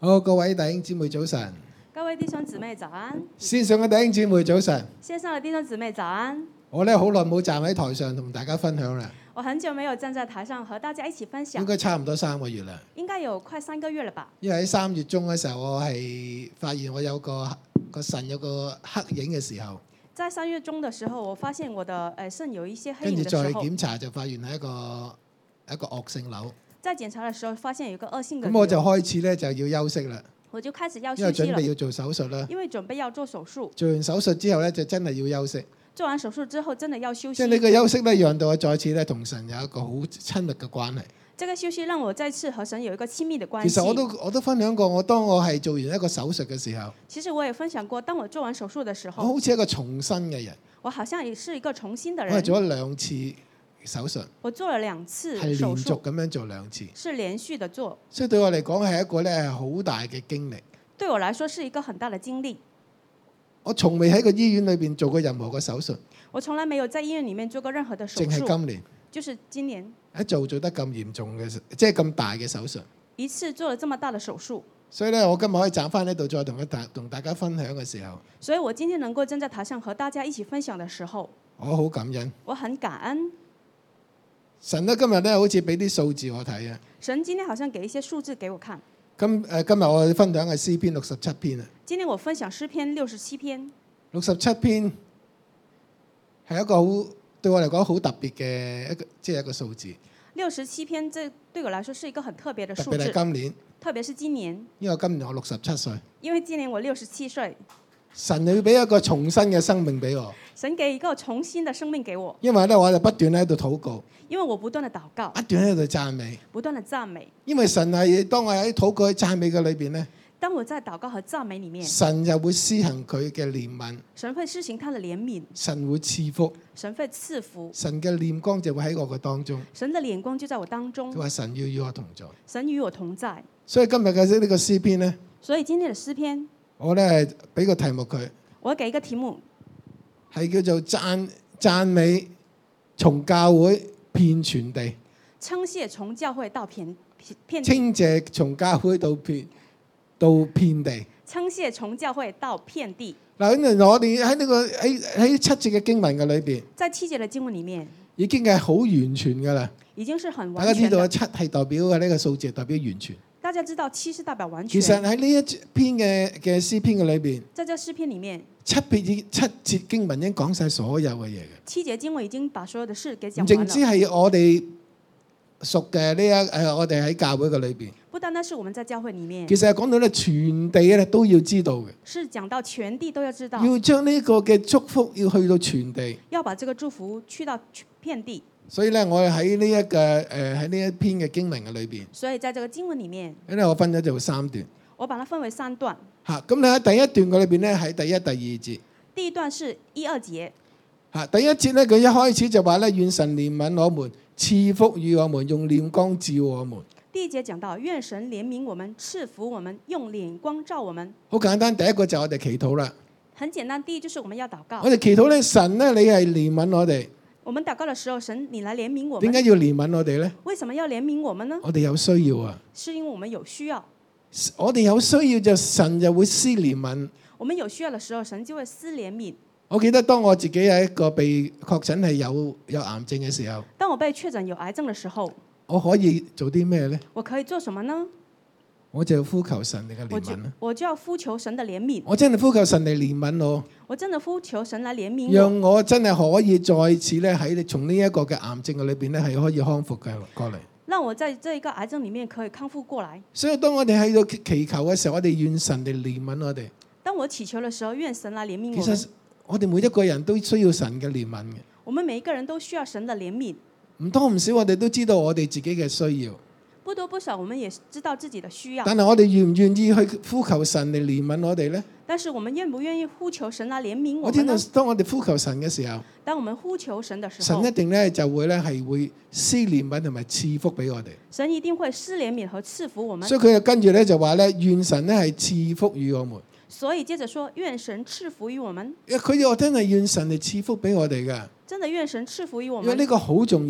好，各位弟兄姊妹早晨， 各位弟兄姊妹早安， 線上嘅弟兄姊妹早晨。 線上的弟兄姊妹早安。 我咧好耐冇站喺台上同大家分享啦， 我很久沒有站在台上和大家一起分享應，該差唔多3個月啦。 應該有快3個月了吧。 因為喺3月中嘅時候，我係發現我有個腎有個黑影嘅時候， 在3月中的時候，我發現我的腎有一些黑跟住再影的時候， 檢查就發現係一個惡性瘤。 在檢查的時候發現有一個惡性的咁我就瘤， 開始咧就要休息啦， 我就開始要因為準備休息了， 要做手術啦。 因為準備要做手術。 做完手術之後咧，就真係要休息。 做完手術之後，真的要休息。 即係呢個休息咧，讓到我再次咧同神有一個好親密嘅關係。 這個休息讓我再次和神有一個親密的關係。 其實我都分享過，當我係做完一個手術嘅時候， 其實我也分享過，當我做完手術的時我候， 好似一個重生嘅人。 我好像也是一個重新的我係人。 做咗2次手術， 我做了2次係連手術， 續咁樣做2次， 是連續的做。 所以對我嚟講係一個咧好大嘅經歷。 對我來說是一個很大的經歷。 我從未喺個醫院裏邊做過任何嘅手術， 我從來沒有在醫院裡面做過任何的手淨係術， 今年就是今年一做得咁嚴重嘅，即係咁大嘅手術。 一次做了這麼大的手術。 所以咧，我今日可以站翻呢度再同大家分享嘅時候， 所以我今天能夠站在台上和大家一起分享的時候， 我好感恩。 我很感恩。 神咧今日咧好似俾啲數字我睇啊。 神今天好像給一些數字給我看。 今日我分享係詩篇67篇啊。 今天我分享詩篇67篇。 67篇係一個好對我嚟講好特別嘅一個數字。 67篇，這對我來說是一個很特別的數特別係字。 今年， 特別是今年， 因為今年我67歲。 因為今年我67歲， 神要俾一個重新嘅生命俾我， 神給一個重新的生命給我， 因為咧我就不斷喺度禱告， 因為我不斷的禱告， 不斷喺度讚美。 不斷的讚美。 因為神係當我喺禱告喺讚美嘅裏邊咧， 當我在禱告和讚美裡面， 神就會施行佢嘅憐憫， 神會施行他的憐憫， 神會賜福， 神會賜福， 神嘅臉光就會喺我嘅當中。 神的臉光就在我當中佢，話神要與我同在， 神與我同在。 所以今日嘅呢個詩篇咧， 所以今天的詩篇， 我咧俾個題目佢， 我給一個題目， 係叫做讚美從教會遍全地， 稱謝從教會到遍地， 稱謝從教會到遍地。 稱謝從教會到遍地。 嗱，咁我哋喺呢個喺7節嘅經文嘅裏邊， 在7節的經文裡面， 已經係好完全噶啦。 已經是很大家知道完全的。 7係代表嘅呢個數字，代表完全。 大家知道7是代表完全。 其實喺呢一篇嘅詩篇嘅裏邊， 在這詩篇裡面， 7節經文已經講晒所有嘅嘢嘅， 7節經文已經把所有的事給唔講完淨止了。 係我哋熟嘅我哋喺教會嘅裏邊， 不單單是我們在教會裡面， 其實係講到咧全地咧都要知道嘅， 是講到全地都要知道， 要將呢個嘅祝福要去到全地。 要把這個祝福去到遍地。 所以咧，我喺呢一篇嘅經文嘅裏邊， 所以在這個經文裡面， 因為我分咗做3段。 我把它分為3段。 嚇，咁你喺第一段嘅裏邊咧，喺第1、第2節。 第一段是1、2節。 嚇，第一節咧，佢一開始就話咧，願神憐憫我們，賜福與我們，用臉光照我們。 第一節講到，願神憐憫我們，賜福我們，用臉光照我們。 好簡單，第一個就係我哋祈禱啦。 很簡單，第一就是我們要禱告我。哋祈禱咧，神咧，你係憐憫我哋。 我們禱告的時候，神你來憐憫我們。 點解要憐憫我哋咧？ 為什麼要憐憫我們呢？ 我哋有需要啊！ 是因為我們有需要。 我哋有需要就神就會施憐憫。 我們有需要的時候，神就會施憐憫。 我記得當我自己係一個被確診係有癌症嘅時候， 當我被確診有癌症的時候， 我可以做啲咩咧？ 我可以做什麼呢？ 我就要呼求神你嘅憐憫啦。 我就要呼求神的憐憫。 我真係呼求神嚟憐憫我， 我真的呼求神來憐憫我， 讓我真係可以再次咧喺從呢一個嘅癌症嘅裏邊咧係可以康復嘅過嚟。 讓我在這一個癌症裡面可以康復過來。 所以當我哋喺度祈求嘅時候，我哋願神嚟憐憫我哋。 當我祈求的時候，願神來憐憫我其實們。 我哋每一個人都需要神嘅憐憫嘅， 我們每一個人都需要神的憐憫。 唔多唔少，我哋都知道我哋自己嘅需要。 不多不少，我們也知道自己的需要。 但係我哋願唔願意去呼求神嚟憐憫我哋呢？ 但是我們願不願意呼求神來憐憫我我知道們呢？ 當我哋呼求神嘅時候， 當我們呼求神的時候神一，定咧就會咧係會施憐憫同埋賜福俾我哋。 神一定會施憐憫和賜福我們。 所以佢就跟住咧就話咧，願神咧係賜福與我們。 所以接着說，願神賜福於我們。 佢又真係願神嚟賜福俾我哋噶， 真的願神賜福於我們， 因為呢個好重要。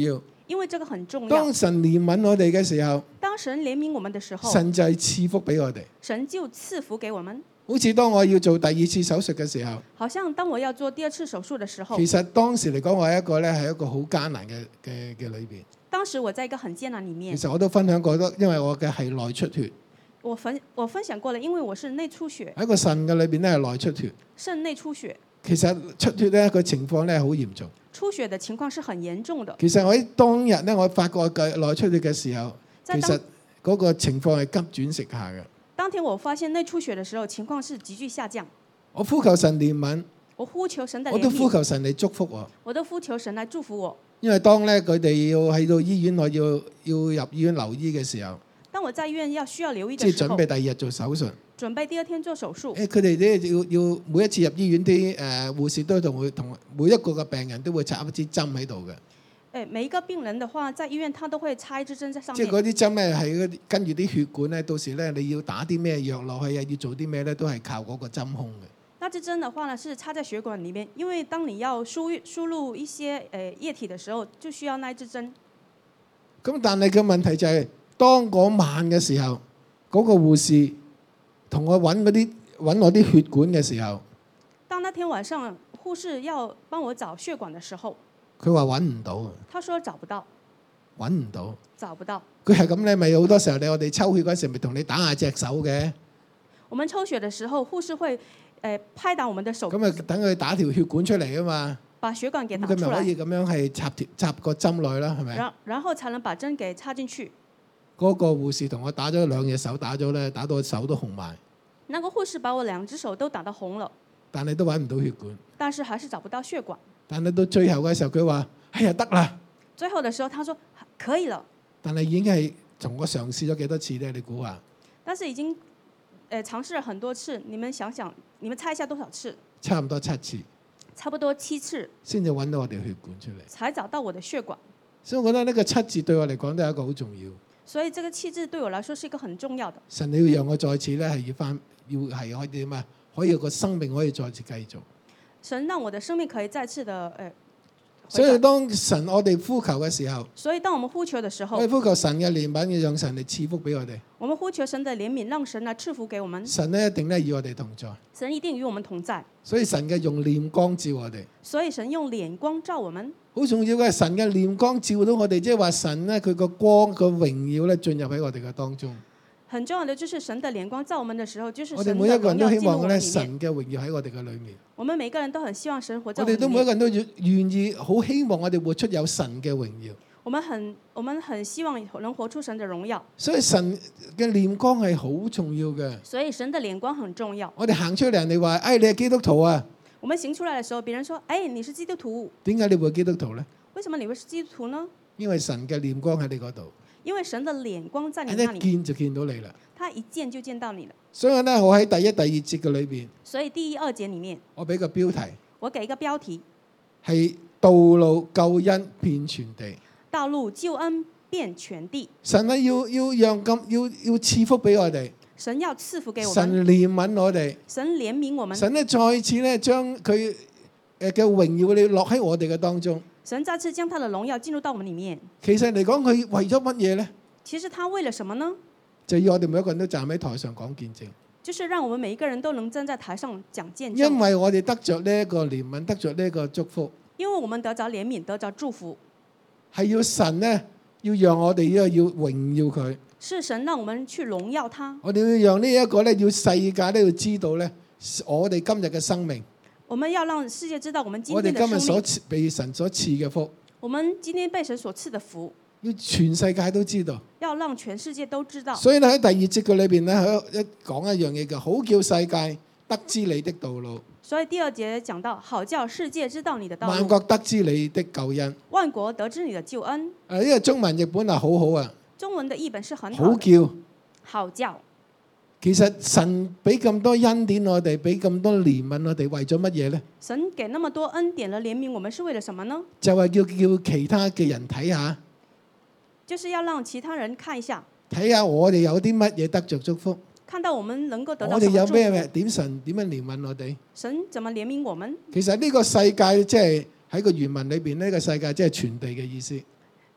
因為這個很重要當。神憐憫我哋嘅時候， 當神憐憫我們的時候， 神就係賜福俾我哋。 神就賜福給我們。 好似當我要做第二次手術嘅時候， 好像當我要做第二次手術的時候， 其實當時嚟講，我係一個好艱難嘅裏邊。 當時我在一個很艱難裡面其，實我都分享過，因為我嘅係內出血， 我分享過了，因為我是內出血， 喺個腎嘅裏邊咧係內出血。 腎內出血， 其實出血咧個情況咧好嚴重。 出血的情況是很嚴重的。 其實我喺當日咧，我發覺嘅內出血嘅時候，其實嗰個情況係急轉直下嘅。 當天我發現內出血的時候，情況是急劇下降。 我呼求神憐憫， 我呼求神的憐憫， 我都呼求神嚟祝福我。 我都呼求神來祝福我。 因為當咧佢哋要喺到醫院，我要入醫院留醫嘅時候， 當我在醫院需要留醫即係的時候， 準備第二日做手術。 準備第二天做手術。 佢哋咧要每一次入醫院啲護士都同每一個嘅病人都會插一支針喺度嘅。 每一個病人的話，在醫院他都會插一支針在上面。 即係嗰啲針咧係跟住啲血管咧，到時咧你要打啲咩藥落去啊，要做啲咩咧，都係靠嗰個針孔嘅。 那支針的話呢，是插在血管裡面，因為當你要輸入一些液體的時候，就需要那一支針。 咁但係個問題就係，當嗰晚嘅時候，嗰個護士同我揾我啲血管嘅時候， 當那天晚上護士要幫我找血管的時候， 佢話揾唔到啊， 他說找不到， 揾唔到。 找不到。 佢係咁咧，咪好多時候我哋抽血嗰時咪同你打下隻手嘅， 我們抽血的時候，護士會拍打我們的手， 咁啊等佢打條血管出嚟啊嘛。 把血管給咁打出來， 佢咪可以咁樣係插個針落去啦，係咪？ 然後才能把針給插進去。 嗰個護士同我打咗兩隻手，打到手都紅埋， 那個護士把我兩隻手都打得紅了， 但係都揾唔到血管。 但是還是找不到血管。 但係到最後嘅時候，佢話：哎呀得啦！ 最後的時候，他說可以了。 但係已經係同我嘗試咗幾多次咧？你估下？ 但是已經嘗試了很多次，你們想想，你們猜一下多少次？ 差唔多7次， 差不多7次先至揾到我哋血管出嚟。 才找到我的血管。 所以我覺得呢個7字對我嚟講都係一個好重要。 所以這個7字對我來說是一個很重要的。 神你要讓我再次咧係要係可以點啊？可以有個生命可以再次繼續。 神讓我的生命可以再次的所以當神我哋呼求嘅時候， 所以當我們呼求的時候， 我哋呼求神嘅憐憫，要讓神嚟賜福俾我哋。 我們呼求神的憐憫，讓神來賜福給我們。 神咧一定咧與我哋同在， 神一定與我們同在。 所以神嘅用臉光照我哋。 所以神用臉光照我們。 好重要嘅係神嘅臉光照到我哋，即係話神咧佢個光個榮耀咧進入喺我哋嘅當中。 很重要的就是神的臉光照我們的時候，就是我神的哋每一個人都希望咧榮耀進入我們裡面。 神嘅榮耀喺我哋嘅裏面。 我們每個人都很希望神活在我哋我們裡面。 都每一個人都願意好希望我哋活出有神嘅榮耀。 我們很希望能活出神的榮耀。 所以神嘅臉光係好重要嘅。 所以神的臉光很重要。 我哋行出嚟，人哋話：哎，你係基督徒啊？ 我們行出來的時候，別人說：哎，你是基督徒。 點解你會基督徒呢？ 為什麼你會是基督徒呢？ 因為神嘅臉光喺你嗰度， 因為神的臉光在你那裡， 一見就見到你啦。 他一見就見到你了。 所以咧，我喺第一、第二節嘅裏邊， 所以第1、2節裡面， 我俾個標題我給一個標題： 係道路救恩遍全地。 道路救恩遍全地。 神咧要賜福俾我哋， 神要賜福給我們， 神憐憫我哋， 神憐憫我們， 神咧再次咧將佢嘅榮耀你落喺我哋嘅當中。 神再次將他的榮耀進入到我們裡面。 其實嚟講，佢為咗乜嘢呢？ 其實他為了什麼呢？ 就要我哋每一個人都站喺台上講見證， 就是讓我們每一個人都能站在台上講見證。 因為我哋得着呢一個憐憫，得着呢一個祝福， 因為我們得着憐憫，得着祝福， 係要神呢，要讓我哋要榮耀佢。 是神讓我們去榮耀他。 我哋要讓呢一個咧，要世界咧要知道咧，我哋今日嘅生命， 我們要讓世界知道我們今我哋今日天的生命， 被神所賜嘅福， 我們今天被神所賜的福， 要全世界都知道。 要讓全世界都知道。 所以咧喺第2節嘅裏邊咧，佢講一樣嘢嘅，好叫世界得知你的道路， 所以第2節講到，好叫世界知道你的道路， 萬國得知你的救恩。 萬國得知你的救恩。 呢個中文譯本係好好啊， 中文的譯本是很好的， 好叫。 好叫。 其實神俾咁多恩典我哋，俾咁多憐憫我哋，為咗乜嘢呢？ 神給那麼多恩典了憐憫我們，是為了什麼呢？ 就係叫其他嘅人睇下， 就是要讓其他人看一下， 睇下我哋有啲乜嘢得着祝福， 看到我們能夠得到我哋有什麼祝福， 咩點神點樣憐憫我哋。 神怎麼憐憫我們？ 其實呢個世界即係喺個原文裏邊，呢個世界即係全地嘅意思。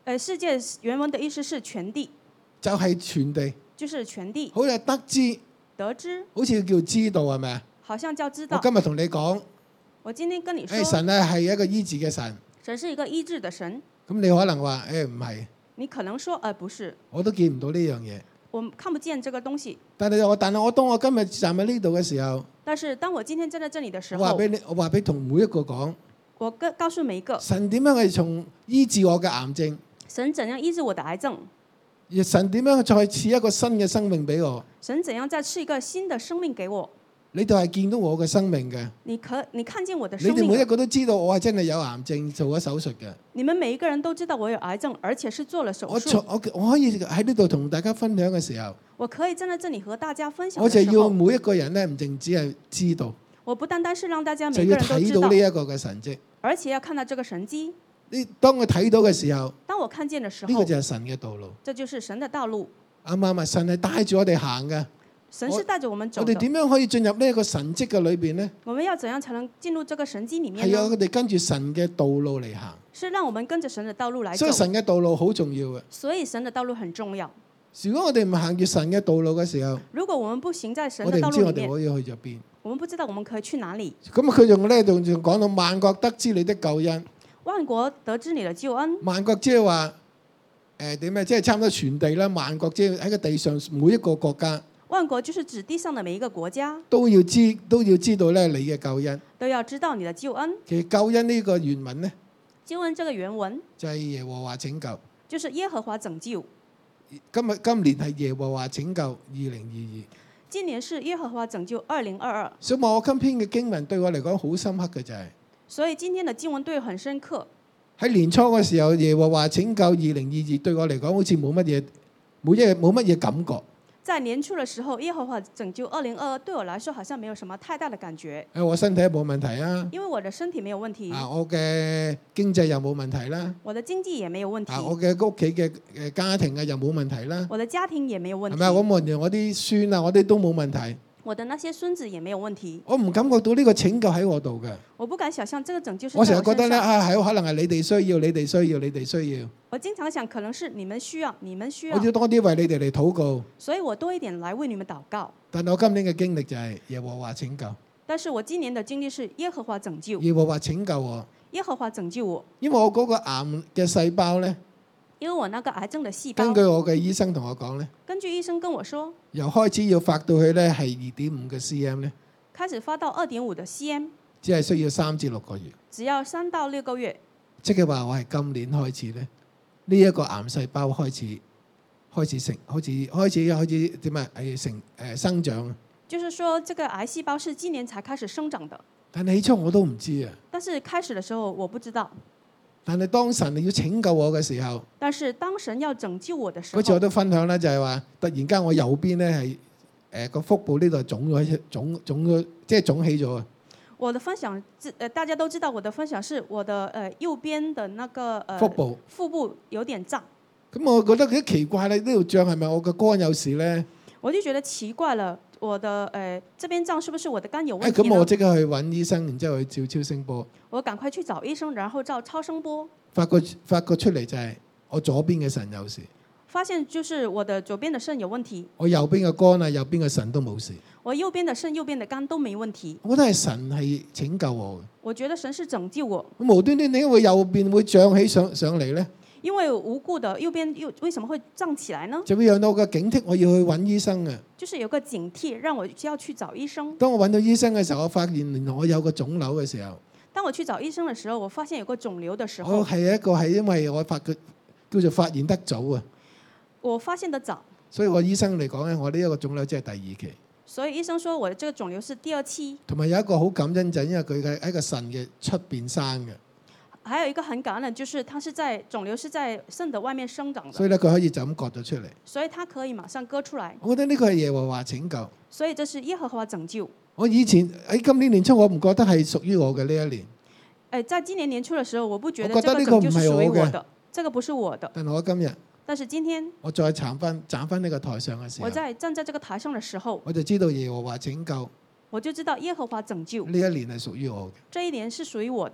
世界原文的意思是全地， 就係全地， 就是全地。 好似得知， 得知好似叫知道係咪啊？ 好像叫知道。 我今日同你講， 我今天跟你說， 神咧係一個醫治嘅神， 神是一個醫治的神。 咁你可能話唔係， 你可能說不是， 我都見唔到呢樣嘢。 我看不見這個東西。 但係我當我今日站喺呢度嘅時候， 但是當我今天站在這裡的時候， 我話俾同每一個講， 我告訴每一個， 神點樣係從醫治我嘅癌症， 神怎樣醫治我的癌症， 而神點樣再賜一個新嘅生命俾我， 神怎樣再賜一個新的生命給我。 你哋係見到我嘅生命嘅， 你看見我的你生命。 哋每一個都知道我係真係有癌症做咗手術嘅。 你們每一個人都知道我有癌症，而且是做了手術。 我可以喺呢度同大家分享嘅時候， 我可以站在這裡和大家分享我就的時候， 要每一個人咧唔淨止係知道， 我不單單是讓大家就要每個人都知道睇到呢，一個嘅神蹟。 而且要看到這個神蹟。 當我睇到嘅時候， 當我看見的時候， 呢個就係神嘅道路。 這就是神的道路。 啱唔啱啊？神係帶住我哋行嘅。 神是帶着我們走的。 我哋點樣可以進入呢一個神蹟嘅裏邊呢？ 我們要怎樣才能進入這個神蹟裡面係要我呢？ 哋跟住神嘅道路嚟行。 是讓我們跟着神的道路來走。 所以神嘅道路好重要嘅。 所以神的道路很重要。 如果我哋唔行住神嘅道路嘅時候， 如果我們不行在神我的道路裡哋唔知我哋可面， 以去咗邊。 我們不知道我們可以去哪裡。 咁佢仲咧仲講到萬國得知你的救恩。 萬國得知你的救恩。 萬國即係話點咧？即係差唔多全地啦。萬國即係喺個地上每一個國家。 萬國就是指地上的每一個國家都要知道咧你嘅救恩。 都要知道你的救恩。 其實救恩呢個原文咧， 救恩這個原文就係耶和華拯救。 就是耶和華拯救。 今年係耶和華拯救2022。 今年是耶和華拯救2022。 所以我今篇嘅經文對我嚟講好深刻嘅就係， 所以今天的經文對我很深刻。 喺年初嘅時候，耶和華拯救2022對我嚟講好似冇乜嘢感覺。 在年初的時候，耶和華拯救2022對我來說好像沒有什麼太大的感覺。 我身體冇問題啊， 因為我的身體沒有問題。 我嘅經濟又冇問題啦。 我的經濟也沒有問題。 我嘅屋企嘅家庭又冇問題啦。 我的家庭也沒有問題。 係咪？我啲孫啊，我啲都冇問題。 我的那些孫子也沒有問題。 我唔感覺到呢個拯救喺我度嘅。 我不敢想象這個拯救是在我成日覺得咧， 我身上。 可能係你哋需要，你哋需要，你哋需要。 我經常想，可能是你們需要，你們需要。 我要多啲為你哋嚟禱告。 所以我多一點來為你們禱告。 但我今年嘅經歷就係耶和華拯救。 但是我今年的經歷是耶和華拯救。 耶和華拯救我。 耶和華拯救我。 因為我嗰個癌嘅細胞咧， 因為我那個癌症的細胞， 根據我嘅醫生同我講咧， 根據醫生跟我說， 由開始要發到去咧係2.5嘅 cm 咧， 開始發到2.5的 cm， 只係需要3至6個月。 只要3到6個月。 即係話我係今年開始咧，呢一個癌細胞開始點啊？生長。 就是說，這個癌細胞是今年才開始生長的。 但係起初我都唔知啊。 但是開始的時候我不知道。 但係當神要拯救我嘅時候， 但是當神要拯救我的時候， 嗰次我都分享啦，就係話突然間我右邊咧係個腹部呢度腫咗，即係腫起咗啊！ 我的分享，大家都知道我的分享是我的右邊的那個腹部有點脹。 咁我覺得幾奇怪咧，呢度脹係咪我嘅肝有事咧？ 我就覺得奇怪了，我的這邊脹是不是我的肝有問題呢？ 咁我即刻去揾醫生，然之後去照超聲波。我趕快去找醫生，然後照超聲波。 發覺出嚟就係我左邊嘅腎有事。 發現就是我的左邊的腎有問題。 我右邊嘅肝啊，右邊嘅腎都冇事。 我右邊的腎、右邊的肝都沒問題。 我覺得係神係拯救我嘅。 我覺得神是拯救我。 無端端點解會右邊會脹起上嚟咧？ 因為無故的右邊又為什麼會脹起來呢？ 就會讓到個警惕，我要去揾醫生啊！ 就是有個警惕，讓我要去找醫生。 當我揾到醫生嘅時候，我發現原來我有個腫瘤嘅時候。 當我去找醫生的時候，我發現有個腫瘤的時候。 我係因為我叫做發現得早啊。 我發現得早。 所以我醫生嚟講咧，我呢一個腫瘤即係第2期。 所以醫生說我的這個腫瘤是第2期。 同埋有一個好感恩就係因為佢喺個腎嘅出邊生嘅。 還有一個很感恩，就是它是在腫瘤是在腎的外面生長的。 所以咧，佢可以就咁割咗出嚟。 所以它可以馬上割出來。 我覺得呢個係耶和華拯救。 所以這是耶和華拯救。 我以前喺今年年初，我唔覺得係屬於我嘅呢一年。 在今年年初的時候，我不覺得這個拯救是屬於我的，這個不是我的。 但係我今日， 但是今天我再站翻呢個台上嘅時候， 我在站在這個台上的時候， 我就知道耶和華拯救。 我就知道耶和華拯救呢一年係屬於我嘅。 這一年是屬於我的。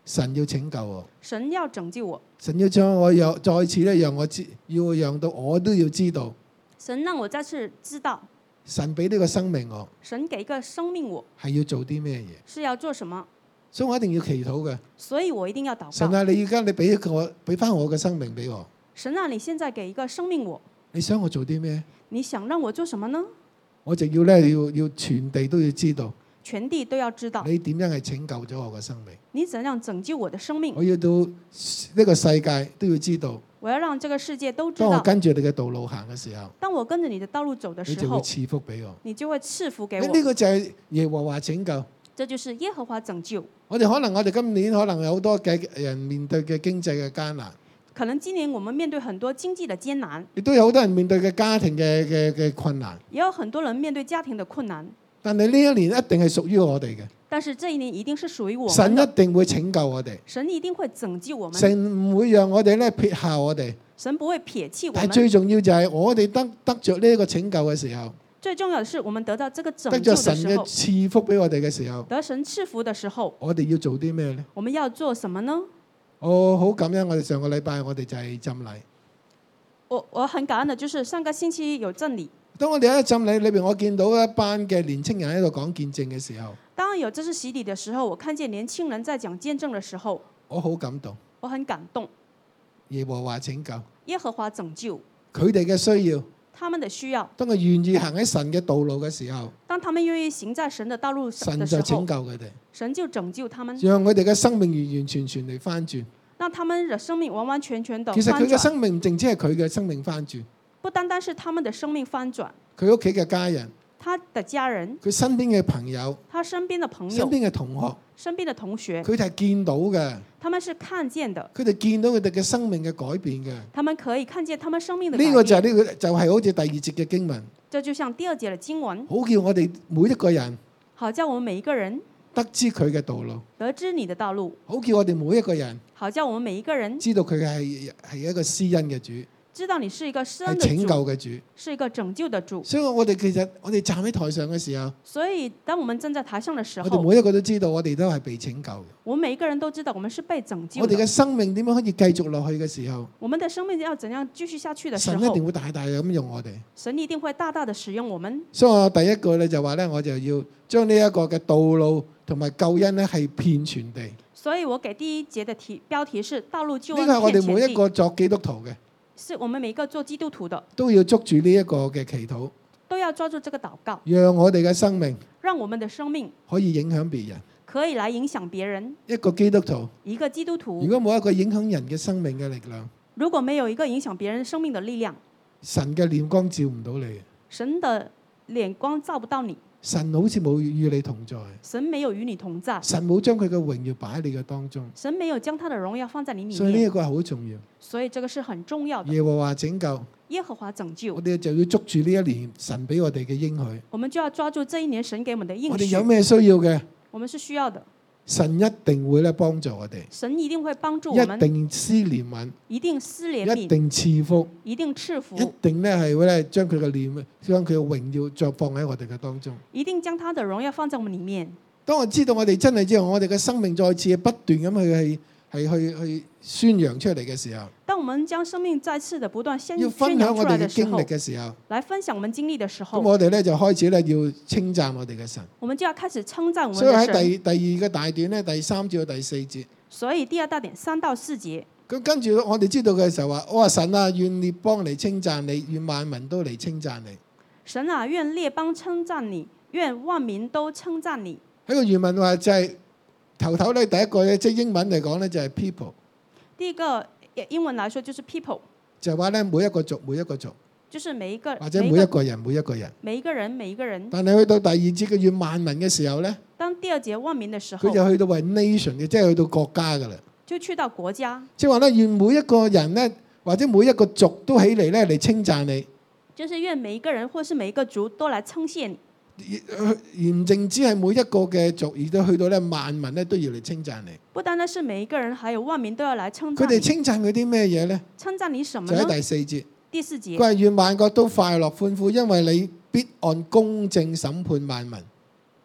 神要拯救我， 神要拯救我， 神要將我再次咧讓我知，要讓到我都要知道， 神讓我再次知道， 神俾呢個生命我神給一個生命我係要做啲咩嘢， 是要做什麼， 所以我一定要祈禱嘅。 所以我一定要禱告。 神啊，你而家你俾翻我嘅生命俾我， 神啊，你現在給一個生命我， 你想我做啲咩？ 你想讓我做什麼呢？ 我就要咧要全地都要知道， 全地都要知道你點樣係拯救咗我嘅生命。 你怎樣拯救我的生命。 我要到呢個世界都要知道， 我要讓這個世界都知當我道， 跟住你嘅道路行嘅時候， 當我跟着你的道路走的你就會時候， 賜福俾我。 你就會賜福給呢我。 個就係耶和華拯救。 這就是耶和華拯救。 我哋今年可能有好多嘅人面對嘅經濟嘅艱難， 可能今年我們面對很多經濟的艱難， 亦都有好多人面對嘅家庭嘅困難。 也有很多人面對家庭的困難。 但係呢一年一定係屬於我哋嘅， 但是這一年一定是屬於我們神的， 一定會拯救我哋， 神一定會拯救我們， 神唔會讓我哋咧撇下我哋。 神不會撇棄我但係們。 最重要就係我哋得着呢一個拯救嘅時候， 最重要的是，我們得到這個得拯救着神嘅的時候， 賜福俾我哋嘅時候， 得神賜福的時候， 我哋要做啲咩呢？ 我們要做什麼呢？ 我好感恩，我哋上個禮拜我哋就係浸禮。 我很感恩的，就是上個星期有贈禮。 當我哋喺浸禮裏邊，我見到一班嘅年青人喺度講見證嘅時候， 當有這次洗禮的時候，我看見年輕人在講見證的時候， 我好感動。 我很感動。 耶和華拯救耶和華拯救佢哋嘅需要， 他們的需要， 當佢願意行喺神嘅道路嘅時候， 當他們願意行在神的道路上神的時候， 就拯救佢哋， 神就拯救他們， 讓佢哋嘅生命完完全全嚟翻轉。 讓他們的生命完完全全的其實佢嘅翻轉。 生命唔淨止係佢嘅生命翻轉， 不單單是他們的生命翻轉， 佢屋企嘅家人， 他的家人， 佢身邊嘅朋友， 他身邊的朋身友， 邊嘅同學， 身邊的同學， 佢哋係見到嘅， 他們是看見的， 佢哋見到佢哋嘅生命嘅改變嘅。 他們可以看見他們生命的改呢個就係變。 呢個就係好似第二節嘅經文， 這就像第二節的經文， 好叫我哋每一個人好叫我們每一個人得知佢嘅道路， 得知你的道路， 好叫我哋每一個人好叫我們每一個人知道佢係一個施恩嘅主， 知道你是一個施恩係的主， 拯救嘅主。 是一個拯救的主。 所以我哋其實我哋站喺台上嘅時候， 所以當我們站在台上的時我哋候， 每一個都知道我哋都係被拯救嘅。 我們每一個人都知道我們是被拯救我哋嘅的。 生命點樣可以繼續落去嘅時候， 我們的生命要怎樣繼續下去的時神一定候， 會大大咁用我哋。 神一定會大大的使用我們。 所以我第一個咧就話咧，我就要將呢一個嘅道路同埋救恩咧係遍全地。 所以我給第一節的標題是道路救呢恩個係我哋每一遍全地， 個作基督徒嘅， 是我們每一個做基督徒的都要捉住呢一個嘅祈禱， 都要抓住這個禱告， 讓我哋嘅生命讓我們的生命可以影響別人。 可以來影響別人。 一個基督徒， 一個基督如徒果冇一個影響人嘅生命嘅力量， 如果沒有一個影響別人生命的力量， 神嘅臉光照唔到你， 神的臉光照不到你， 神好似冇與你同在， 神沒有與你同在， 神冇將佢嘅榮耀擺喺你嘅當中， 神沒有將他的榮耀放在你裡所以呢一面， 個係好重要。 所以這個是很重要的。 耶和華拯救， 耶和華拯救我，哋就要捉住呢一年神俾我哋嘅應許。 我們就要抓住這一年神給我們的應許我哋有。咩需要嘅， 我們是需要的， 神一定會咧幫助我哋， 神一定會幫助我們， 一定施憐憫， 一定施憐憫， 一定賜福， 一定賜福， 一定咧係會咧將佢嘅臉，將佢嘅榮耀再放喺我哋嘅當中。 一定將他的榮耀放在我們裡面。 當我知道我哋真係之後，我哋嘅生命再次不斷咁去宣揚出嚟嘅時候， 當我們將生命再次的不斷宣要分享揚出我哋嘅經來的時候， 歷嘅時候， 來分享我們經歷的時咁候， 我哋咧就開始咧要稱讚我哋嘅神。 我們就要開始稱讚我所以喺們的神。 第二個大段咧，第3至到第4節， 所以第二大點3到4節， 咁跟住我哋知道嘅時候話：我話神啊，願列邦嚟稱讚你，願萬民都嚟稱讚你。 神啊，願列邦稱讚你，願萬民都稱讚你。 喺個原文話就係頭咧，第一個咧，即係英文嚟講咧就係 people， 第一個英文來說就是 people， 就係話咧每一個族每一個族， 就是每一個或者每一個人每一個人。 每一個人每一個人。 但係去到第二節嘅願萬民嘅時候咧， 當第二節萬民的時候佢，就去到為 nation 嘅，即係去到國家噶啦。 就去到國家， 即係話咧，願每一個人咧，或者每一個族都起嚟咧嚟稱讚你， 就是願每一個人或是每一個族都來稱謝你。 而唔淨止係每一個嘅族，而都去到咧萬民咧都要嚟稱讚你。 不單單是每一個人，還有萬民都要來稱佢哋讚你。 稱讚佢啲咩嘢咧？ 稱讚你什麼就喺呢？ 第4節， 第4節， 佢話願萬國都快樂歡呼，因為你必按公正審判萬民。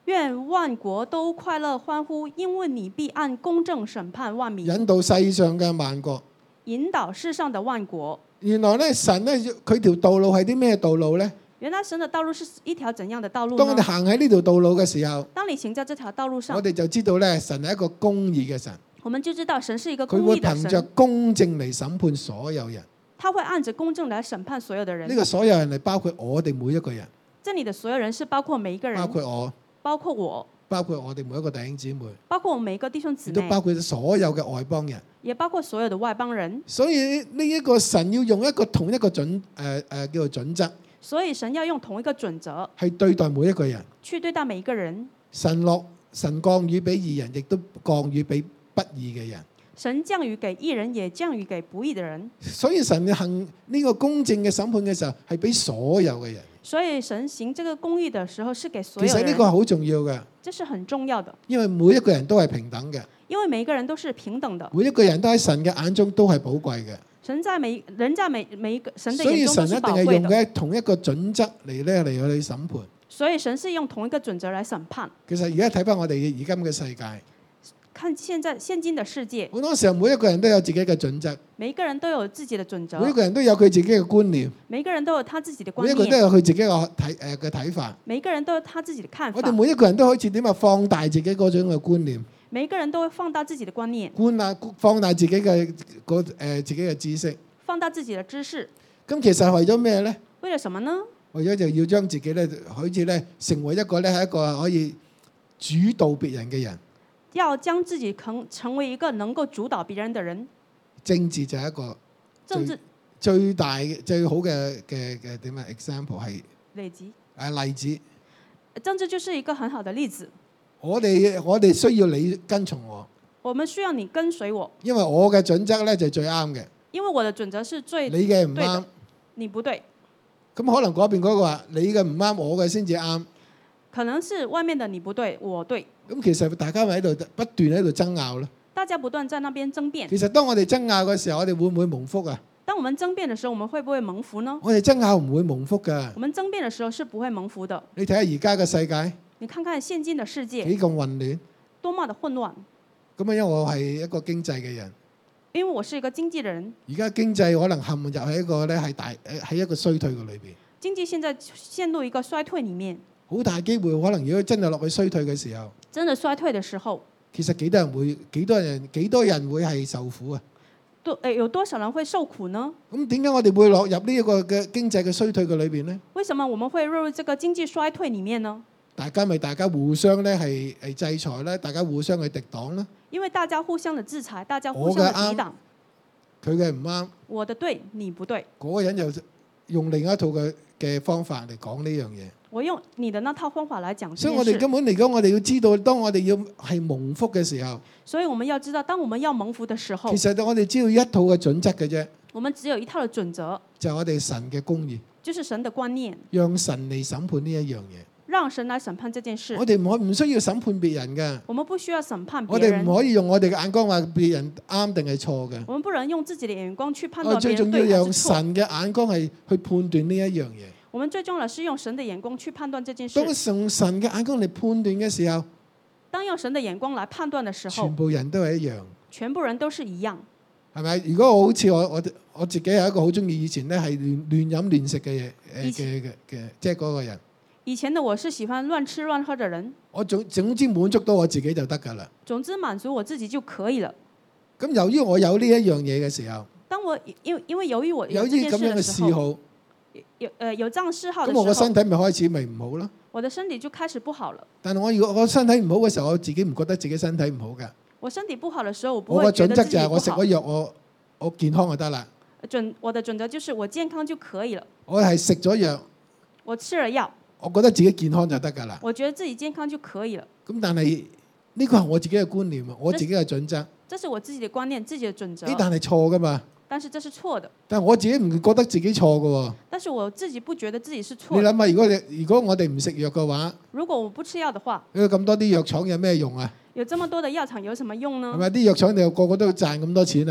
願萬國都快樂歡呼，因為你必按公正審判萬民， 引導世上嘅萬國。 引導世上的萬國。 原來咧神咧佢條道路係啲咩道路咧？ 原來神的道路是一條怎樣的道路當我哋呢？ 行喺呢條道路嘅時候， 當你行在這條道路上我，哋就知道咧神係一個公義嘅神， 我們就知道神是一個佢會公義的憑着神， 公正嚟審判所有人。 他會按着公正來審判所有的人。 呢個所有人係包括我哋每一個人， 這裡的所有人是包括每一個人， 包括我， 包括我， 包括我哋每一個弟兄姊妹， 包括我們每一個弟兄姊亦都包妹， 括所有嘅外邦人。 也包括所有的外邦人。 所以呢一個神要用一個同一個叫做準則， 所以神要用同一個準則係對待每一個人。 去對待每一個人。 神降雨俾義人，亦都降雨俾不義嘅人。 神降雨給義人，也降雨給不義的人。 所以神行呢個公正嘅審判嘅時候，係俾所有嘅人。 所以神行這個公義的時候，是給所有人。 其實呢個係好重要嘅， 這是很重要的， 因為每一個人都係平等嘅， 因為每一個人都是平等的。 每一個人都喺神嘅眼中都係寶貴嘅。 人在每一個神的所以眼中都神一定係是寶貴的。 用嘅同一個準則嚟去審判。 所以神是用同一個準則來審判。 其實而家睇翻我哋而家嘅世界， 看現今的世界， 好多時候每一個人都有自己嘅準則， 每一個人都有自己的準則， 每一個人都有佢自己嘅觀念， 每一個人都有他自己的觀每一個人都念， 有佢自己嘅睇法。 每一個人都有他自己的看我哋法， 每一個人都開始點啊放大自己嗰種嘅觀念， 每一個人都會放大自己的觀念， 放大自己嘅自己嘅知識。 放大自己的知識。 咁其實係為咗咩咧？ 為了什麼呢？ 為咗就要將自己咧，好似咧成為一個咧係一個可以主導別人嘅人。 要將自己成為一個能夠主導別人的人。 政治就係一個政治最大最好嘅點啊 example 係累積例子。 政治就是一個很好的例子。 我哋需要你跟從我， 我們需要你跟隨我， 因為我嘅準則咧就最啱嘅， 因為我的準則是最你嘅唔啱對的，，你不對。 咁可能嗰邊嗰個話你嘅唔啱，我嘅先至啱。 可能是外面的你不對，我對。 咁其實大家咪喺度不斷喺度爭拗咯。 大家不斷在那邊爭辯。 其實當我哋爭拗嘅時候，我哋會唔會蒙福啊？ 當我們爭辯的時候，我們會不會蒙福呢？ 我哋爭拗唔會蒙福㗎。 我們爭辯的時候是不會蒙福的。 你睇下而家嘅世界你看看現今的世界幾咁混亂。 多麼的混亂。 咁啊，因為我係一個經濟嘅人， 因為我是一個經濟的人， 而家經濟可能陷入喺一個咧喺一個衰退嘅裏邊。 經濟現在陷入一個衰退裡面， 好大機會可能如果真係落去衰退嘅時候， 真的衰退的時候， 其實幾多人會係受苦啊？ 有多少人會受苦呢？ 咁點解我哋會落入呢一個嘅經濟嘅衰退嘅裏邊呢？ 為什麼我們會落入這個經濟衰退裡面呢？ 大家互相咧係制裁咧，大家互相去敵擋啦。 因為大家互相的制裁，大家互相的抵擋。 佢嘅唔啱， 我的對，你不對。 嗰個人又用另一套嘅方法嚟講呢樣嘢。 我用你的那套方法來講這件事。 所以我哋根本嚟講，我哋要知道，當我哋要係蒙福嘅時候， 所以我們要知道，當我們要蒙福的時候， 其實我哋只要一套嘅準則嘅啫。 我們只有一套嘅準則， 就係我哋神嘅公義， 就是神的觀念， 讓神嚟審判呢一樣嘢。 讓神來審判這件事。 我哋唔需要審判別人嘅， 我們不需要審判別我哋人。 唔可以用我哋嘅眼光話別人啱定係錯嘅。 我們不能用自己的眼光去判斷別我最重要人對還用是錯。 神嘅眼光係去判斷呢一樣嘢。 我們最重要的是用神的眼光去判斷這件事。 當用神嘅眼光嚟判斷嘅時候， 當用神的眼光來判斷的時候， 全部人都係一樣， 全部人都是一樣。 係咪？如果我好似我自己係一個好中意以前咧係亂飲亂食嘅嘢嘅，即係嗰個人。 以前的我是喜歡亂吃亂喝的人。 我總之滿足到我自己就得㗎啦。 總之滿足我自己就可以了。 咁由於我有呢一樣嘢嘅時候， 當我因為由於我有這件啲咁樣嘅事的時候， 嗜好， 有這樣嗜好的咁我個時候， 身體咪開始咪唔好咯。 我的身體就開始不好了。 但係如果我身體唔好嘅時候，我自己唔覺得自己身體唔好㗎。 我身體不好的時候，我不我個會覺得準則就係自己不好。 我食咗藥，我健康就得啦。 我的準則就是我健康就可以了。 我係食咗藥， 我吃了藥， 我覺得自己健康就得㗎啦。 我覺得自己健康就可以了。 咁但係呢個係我自己嘅觀念啊，我自己嘅準則。 這是我自己的觀念，自己的準則。 但係錯㗎嘛。 但是這是錯的。 但係我自己唔覺得自己錯㗎喎。 但是我自己不覺得自己是錯你的。 諗下，如果我哋唔食藥嘅話， 如果我不吃藥的話， 有咁多啲藥廠有咩用啊？ 有這麼多的藥廠有什麼用呢？ 係咪啲藥廠哋個個都賺咁多錢啊？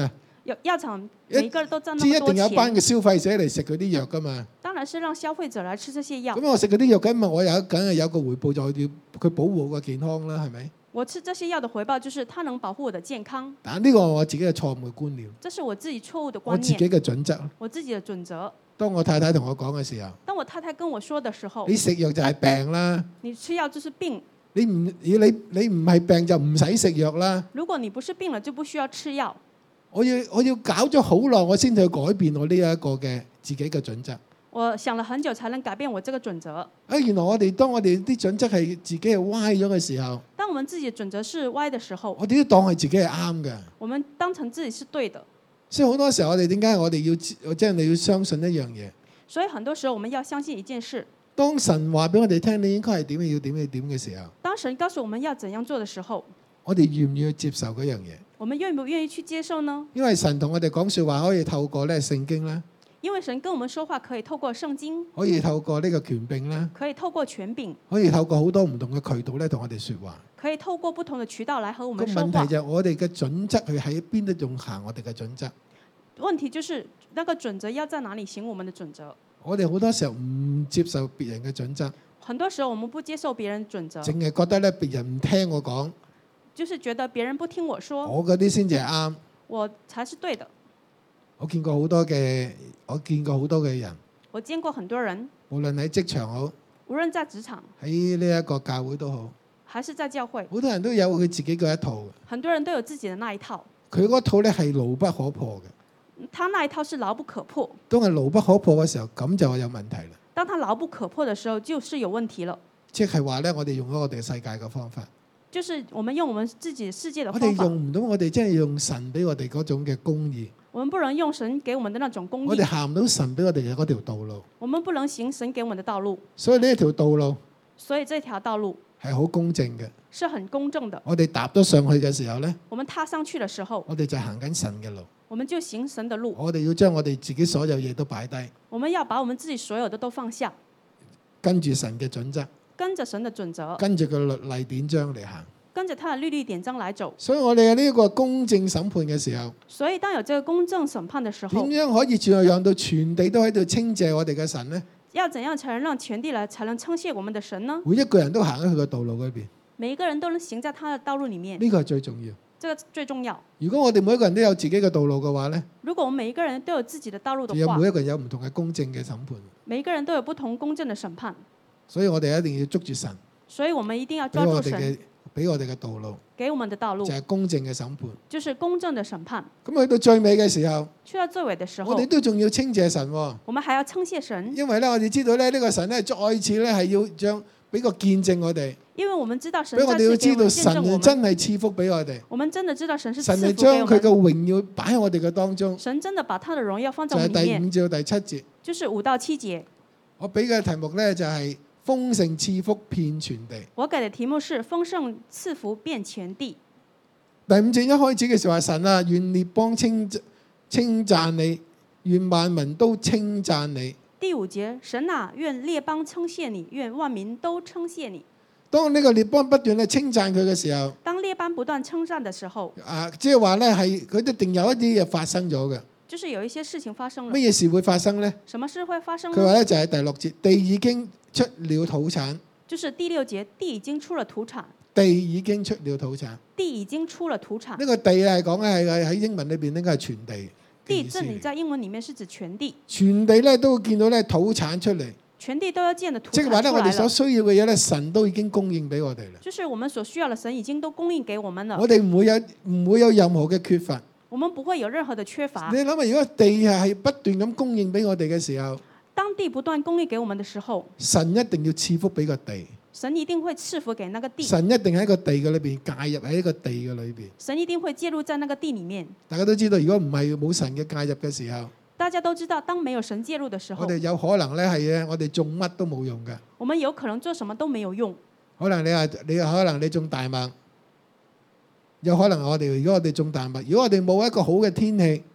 藥廠每一個都賺那即係一麼多定有一班嘅錢， 消費者嚟食嗰啲藥噶嘛。 當然是讓消費者來吃這些藥。 咁我食嗰啲藥，咁我梗係有個回報，就係要佢保護我個健康啦，係咪？ 我吃這些藥的回報就是它能保護我的健康， 但呢個係我自己嘅錯誤嘅觀念， 這是我自己錯誤的觀我自己念， 嘅準則。 我自己的準則。 當我太太同我講嘅時候， 當我太太跟我說的時候， 你食藥就係病啦， 你吃藥就是病， 你唔係病就唔使食藥啦。 如果你不是病了，就不需要吃藥。 我要搞咗好耐，我先至去改變我呢一個嘅自己嘅準則。 我想了很久才能改變我這個準則。 原來當我哋啲準則係自己係歪咗嘅時候， 當我們自己的準則是歪的時候， 我哋都當係自己係啱嘅。 我們當成自己是對的。 所以好多時候我哋點解我哋要你要相信一樣嘢？ 所以很多時候我們要相信一件事。 當神話俾我哋聽，你應該係點要點嘅時候， 當神告訴我們要怎樣做的時候， 我哋願唔願意接受嗰樣嘢？ 我們願不願意去接受呢？ 因為神同我哋講說話，可以透過咧聖經啦， 因為神跟我們說話可以透過聖經， 可以透過呢個權柄啦， 可以透過權柄， 可以透過好多唔同嘅渠道咧同我哋說話。 可以透過不同的渠道來和我個們說話。 問題就係我哋嘅準則係喺邊度仲行我哋嘅準則？ 問題就是那個準則要在哪裡行我們的準則？ 我哋好多時候唔接受別人嘅準則， 很多時候我們不接受別人準則， 淨係覺得咧別人唔聽我講， 就是覺得別人不聽我說， 我嗰啲先至係啱。 我才是對的。 我見過好多嘅人， 我見過很多人， 無論喺職場好， 無論在職場喺呢一個教會都好， 還是在教會， 好多人都有佢自己嘅一套。 很多人都有自己的那一套， 佢嗰套咧係牢不可破嘅。 他那一套是牢不可破。 當係牢不可破嘅時候，咁就有問題啦。 當他牢不可破的時候，就是有問題了。 即係話咧，我哋用咗我哋世界嘅方法， 就是我們用我們自己世界的我方法， 哋用唔到，我哋真係用神俾我哋嗰種嘅公義， 我們不能用神給我們的那種公我哋義， 行唔到神俾我哋嘅嗰條道路。 我們不能行神給我們的道路， 所以呢一條道路所以這條道路係好公正嘅。 是很公正的。 我哋踏咗上去嘅時候咧， 我們踏上去的時候， 我哋就行緊神嘅路。 我們就行神的路。 我哋要將我哋自己所有嘢都擺低， 我們要把我們自己所有的都放下， 跟住神嘅準則， 跟着神的準則， 跟住個律例典章嚟行。 跟着他的律例典章來走。 所以我哋喺呢個公正審判嘅時候， 所以當有這個公正審判的時候， 點樣可以讓到全地都喺度稱謝我哋嘅神呢？ 要怎樣才能讓全地來才能稱謝我們的神呢？ 每一個人都行喺佢嘅道路嗰邊， 每一個人都能行在他的道路裡面， 呢個係最重要。 這個最重要。 如果我哋每一個人都有自己嘅道路嘅話呢， 如果我們每一個人都有自己的道路的話， 就有每一個人有唔同嘅公正嘅審判。 每一個人都有不同公正的審判， 所以我哋一定要捉住神， 所以我們一定要俾抓住神我哋嘅道路， 給我們的道路就，係公正嘅審判。 就是公正的審判。 咁去到最尾嘅時候， 去到最尾的時候， 我哋都仲要稱謝神喎。 我們還要稱謝神， 因為咧，我哋知道咧，呢個神咧再次咧係要將俾個見證我哋， 因為我們知道神俾我哋要知道再次給我們見證我們， 神真係賜福俾我哋， 我們真的知道神是賜神係福給將佢嘅我們， 榮耀擺喺我哋嘅當中， 神真的把他的榮耀放在就係我們裡面， 第五至到第七節。 就是5到7節。 我俾嘅題目咧就係豐盛賜福遍全地。 我給的題目是豐盛賜福遍全地。 第五節一開始嘅時候話：神啊，願列邦稱讚你，願萬民都稱讚你。 第5節，神啊，願列邦稱謝你，願萬民都稱謝你。 當呢個列邦不斷去稱讚佢嘅時候， 當列邦不斷稱讚的時候， 即係話咧係佢一定有一啲嘢發生咗嘅。 就是有一些事情發生了。 乜嘢事會發生呢？ 什麼事會發生佢話呢？ 咧就係第6節，地已經出了土產。 就是第6節，地已經出了土產。 地已經出了土產。 地已經出了土產。 呢個地係講嘅係喺英文裏邊應該係全地。 地這裡在英文裡面是指全地。 全地咧都會見到咧土產出嚟。 全地都要見的土產即係話咧，我哋所出來了。 需要嘅嘢咧，神都已經供應俾我哋啦。 就是我們所需要的，神已經都供應給我們了。 我哋唔會有任何嘅缺乏。 我們不會有任何的缺乏你。諗下，如果地係不斷咁供應俾我哋嘅時候， 當地不斷供應給我們的時候， 神一定要賜福俾個地。 神一定會賜福給那個地。 神一定喺個地嘅裏邊介入喺一個地嘅裏邊。 神一定會介入在那個地裡面。 大家都知道，如果唔係冇神嘅介入嘅時候， 大家都知道，當沒有神介入的時候， 我哋有可能咧係咧，我哋種乜都冇用嘅。 我們有可能做什麼都沒有用。 可能你種大麥，有可能如果我哋種大麥，如果我哋冇一個好嘅天氣，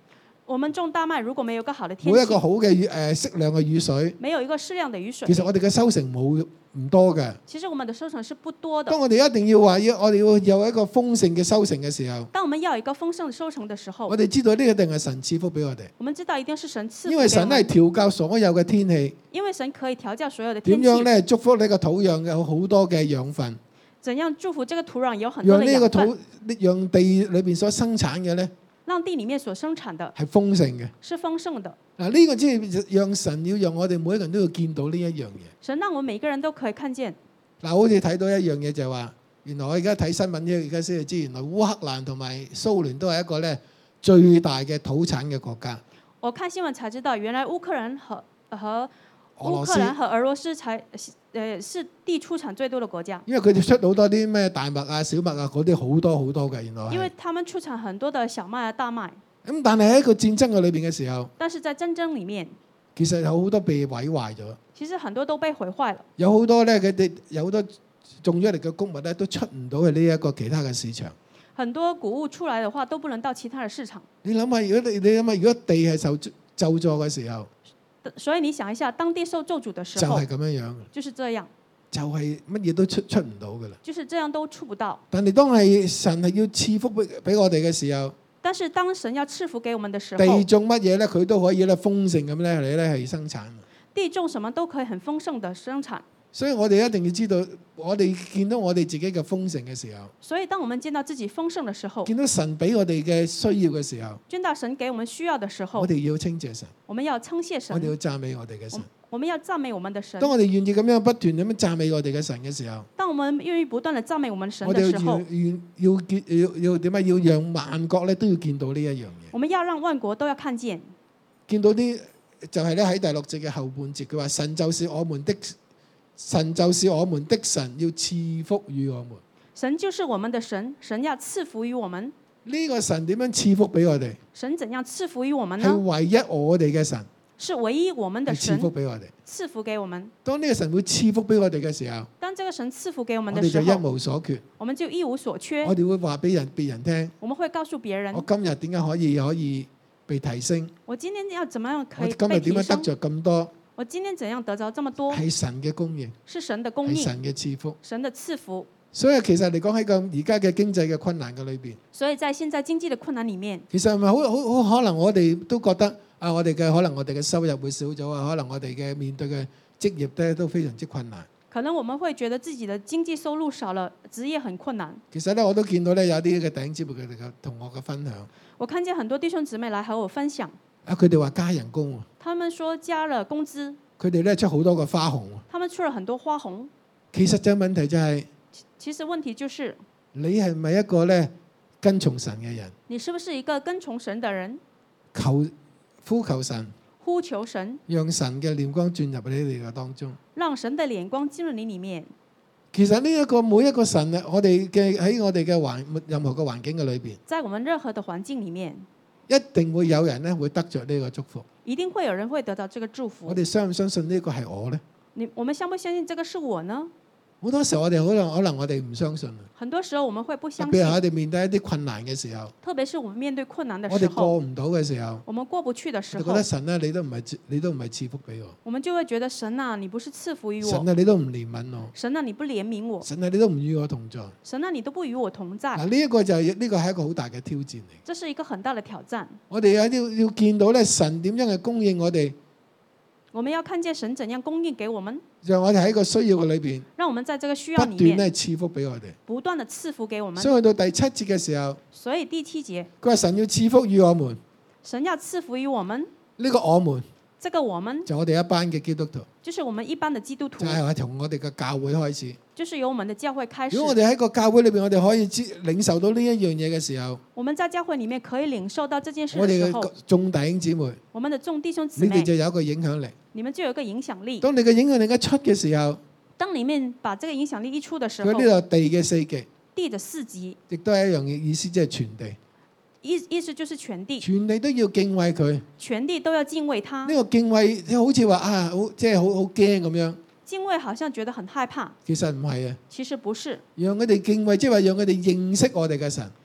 我們種大麥如果沒有一個好的天氣， 冇一個好嘅適量嘅雨水， 沒有一個適量的雨水， 其實我哋嘅收成唔多嘅。 其實我們的收成是不多的。 當我哋一定要話我哋要有一個豐盛嘅收成嘅時候， 當我們要有一個豐盛的收成的時候， 我哋知道呢個一定係神賜福俾我哋， 我們知道一定是神賜福給因為神我們， 係調教所有嘅天氣， 因為神可以調教所有的點天氣， 樣咧祝福呢個土壤有好多嘅養分， 怎樣祝福這個土壤有很多讓呢個的養分， 讓地裏邊所生產嘅咧讓地裡面所生產的係豐盛嘅。 是豐盛的。 嗱，呢個即係讓神要讓我哋每一個人都要見到呢一樣嘢。 神讓我們每個人都可以看見。 嗱，好似睇到一樣嘢就係話，原來我而家睇新聞啫，而家先至知，原來烏克蘭同埋蘇聯都係一個咧最大嘅土產嘅國家。 我看新聞才知道，原來烏克蘭和俄羅斯是地出產最多的國家。 因為佢哋出好多啲咩大麥啊、小麥啊嗰啲好多好多嘅，原來因為他們出產很多的小麥啊、大麥。 咁但係喺一個戰爭嘅裏邊嘅時候， 但是在戰爭裡面， 其實有好多被毀壞咗。 其實很多都被毀壞了。 有好多咧，佢哋有好多種咗嚟嘅穀物咧，都出唔到去呢一個其他嘅市場。 很多穀物出來的話，都不能到其他的市場。 你諗下，你諗下，如果地係受咒詛嘅時候， 所以你想一下，當地受咒詛的時就候， 係咁樣樣， 就是這樣， 就係乜嘢都出唔到㗎啦。 就是這樣都出不到。 但係當係神係要賜福俾我哋嘅時候， 但是當神要賜福給我們的時候， 地種乜嘢咧，佢都可以咧豐盛咁咧嚟咧係生產。 地種什麼都可以很豐盛的生產。 所以我哋一定要知道，我哋見到我哋自己嘅豐盛嘅時候， 所以當我們見到自己豐盛的時候， 見到神俾我哋嘅需要嘅時候， 見到神給我們需要的時候， 我哋要稱謝神， 我們要稱謝神， 我哋要讚美我哋嘅神。 我們要讚美我們的神。 當我哋願意咁樣不斷咁樣讚美我哋嘅神嘅時候， 當我們願意不斷地讚美我們神我哋的時候， 要點解要讓萬國咧都要見到呢一樣嘢？ 我們要讓萬國都要看見。 見到啲就係咧喺第6節嘅後半節，佢話神就是我們的神，就是我們的神，要賜福與我們。 神就是我們的神，神要賜福於我們。 呢個神點樣賜福俾我哋？ 神怎樣賜福於我們係呢？ 唯一我哋嘅神， 是唯一我們的賜神福俾我哋。 賜福給我們。 當呢個神會賜福俾我哋嘅時候， 當這個神賜福給我們我哋就一的時候， 無所缺。 我們就一無所缺。 我哋會話俾別人聽， 我們會告訴別人我，今日點解可以被提升？ 我今天要怎麼樣可我以被提今日點樣得升？ 着咁多？ 我今天怎樣得着這麼多？ 係神嘅供應， 是神的供應， 係神嘅賜福。 神的賜福。 所以其實嚟講喺個而家嘅經濟嘅困難嘅裏邊， 所以在現在經濟的困難裡面， 其實係咪好可能我哋都覺得啊，我哋嘅收入會少咗啊，可能我哋嘅面對嘅職業咧都非常之困難。 可能我們會覺得自己的經濟收入少了，職業很困難。 其實咧，我都見到咧有啲嘅弟兄姊妹佢哋嘅同我嘅分享， 我看見很多弟兄姊妹來和我分享， 佢哋話加人工， 他們說加了工資， 佢哋咧出好多個花紅。 他們出了很多花紅。 其實就問題就係、 其實問題就是， 你係咪一個咧跟從神嘅人？ 你是不是一個跟從神的人？ 呼求神， 呼求神， 讓神嘅臉光進入你哋嘅當中。 讓神的臉光進入你裡面。 其實呢一個每一個神啊，我哋嘅喺我哋嘅任何嘅環境嘅裏邊， 在我們任何的環境裡面， 一定會有人咧會得着呢個祝福。 一定會有人會得到這個祝福我。哋相唔相信呢個係我呢？ 我們相不相信這個是我呢？ 好多時候我哋可能我哋唔相信， 很多時候我們會不特相信別係，我哋面對一啲困難嘅時候， 特別是我們面對困難的我哋過時候， 唔到嘅時候， 我們過不去的時候我哋覺得，神咧你都唔係賜福俾我， 我們就會覺得神啊，你不是賜福於我， 神啊你都唔憐憫我， 神啊，你不憐憫我， 神啊你都唔與我同在。 神啊，你都不與我同在。 嗱呢一個就係呢個係一個好大嘅挑戰嚟。 這是一個很大的挑戰。 我哋要見到咧神點樣去供應我哋， 我們要看見神怎樣供應給我們， 讓我哋喺個需要嘅裏邊讓我們在這個需不要裡面斷咧賜福俾我哋。 不斷的賜福給我們。 所以去到第7節嘅時候， 所以第7節， 佢話神要賜福於我們， 神要賜福於我們。 呢個我們這個我們就我哋一班嘅基督徒， 就是我們一般的基督徒就，係從我哋嘅教會開始。 就是由我們的教會開始如。果我哋喺個教會裏邊，我哋可以領受到呢一樣嘢嘅時候， 我們在教會裡面可以領受到這件事我哋嘅的時候， 眾弟兄姊妹， 我們的眾弟兄姊妹， 你哋就有一個影響力。 你們就有一個影響力。 當你嘅影響力一出嘅時候， 當裡面把這個影響力一出的時候， 佢呢度地嘅4極， 地的4極， 亦都係一樣嘅意思，即係全地， 意思就是全地， 全地都要敬畏佢。 全地都要敬畏他。 呢個敬畏好似話啊，即係好驚咁樣。 敬畏好像覺得很害怕， 其實唔係啊， 其實不是。 讓佢哋敬畏，即係話讓佢哋認識我哋嘅神，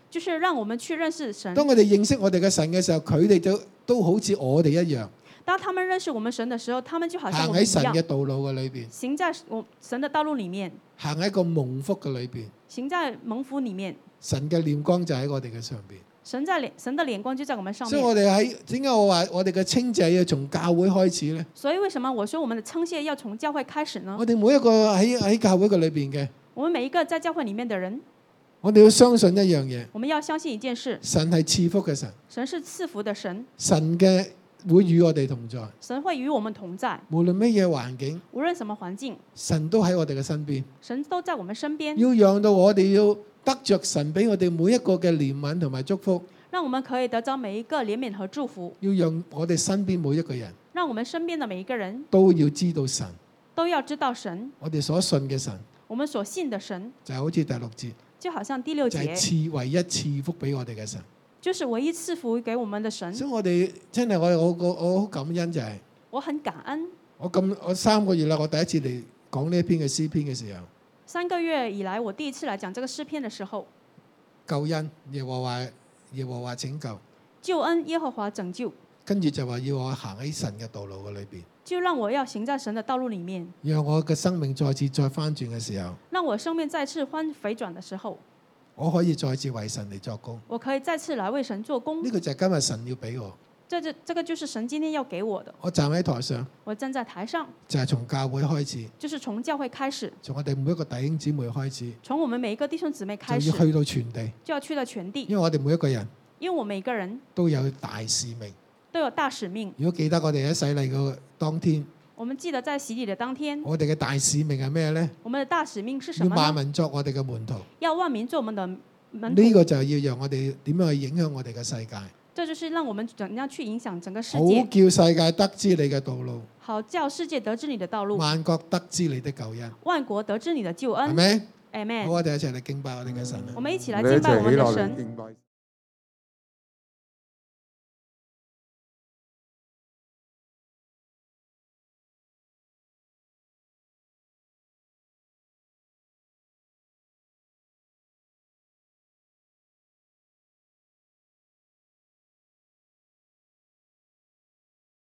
就是讓我們去認識神。 當我哋認識我哋嘅神嘅時候，佢哋都好似我哋一樣， 當他們認識我們神的時候，他們就好像行喺我們一樣， 神嘅道路嘅裏邊， 行在神的道路裡面， 行喺個蒙福嘅裏邊， 行在蒙福裡面。 神嘅臉光就喺我哋嘅上邊。 神的臉光就在我們上面。 所以我哋點解我話我哋嘅稱謝要從教會開始呢？ 所以為什麼我說我們的稱謝要從教會開始呢？ 我哋每一個喺教會嘅裏邊嘅， 我們每一個在教會裡面的人， 我哋要相信一樣嘢， 我們要相信一件事， 神係賜福嘅神， 神是賜福的神， 神嘅會與我哋同在， 神會與我們同在， 無論乜嘢環境， 無論什麼環境， 神都喺我哋嘅身邊， 神都在我們身邊， 要讓到我哋要得着神俾我哋每一個嘅憐憫同埋祝福， 讓我們可以得着每一個憐憫和祝福， 要讓我哋身邊每一個人讓我們身邊的每一個人都要知道神， 都要知道神， 我哋所信嘅神我們所信的神， 就好似第6節， 就好像第6 就係節， 唯一賜福俾我哋嘅神。 就是唯一賜福給我們的神。 所以我哋真係我好感恩就係、 我很感恩。 我3個月啦，我第一次嚟講呢一篇嘅詩篇嘅時候 ，3個月以來我第一次來講這個詩篇的時候， 救恩耶和華拯救， 救恩耶和華拯救， 跟住就話要我行喺神嘅道路嘅裏邊， 就讓我要行在神的道路裡面， 讓我嘅生命再翻轉嘅時候， 讓我生命再次回轉的時候， 我可以再次為神嚟作工。 我可以再次來為神做工。 呢個就係今日神要俾我。 這個就是神今天要給我的。 我站喺台上， 我站在台上， 就係從教會開始， 就是從教會開始， 從我哋每一個弟兄姊妹開始， 從我們每一個弟兄姊妹開始， 就要去到全地， 就要去到全地。 因為我哋每一個人， 因為我每個人都有大使命， 都有大使命。 如果記得我哋喺洗禮嘅當天， 我們記得在洗禮的當天， 我哋嘅大使命係咩呢？ 我們的大使命是什要麼呢？ 萬民作我哋嘅門徒。 要萬民做我們的門徒。 呢個就係要讓我哋點樣去影響我哋嘅世界， 這就是讓我們怎樣去影響整個世好界， 叫世界得知你嘅道路， 好叫世界得知你的道路， 萬國得知你的救恩， 萬國得知你的救恩。 係咪？ Amen。 好，我哋一齊嚟敬拜我哋嘅神啊！ 我們一起來敬拜我們的神。 敬拜。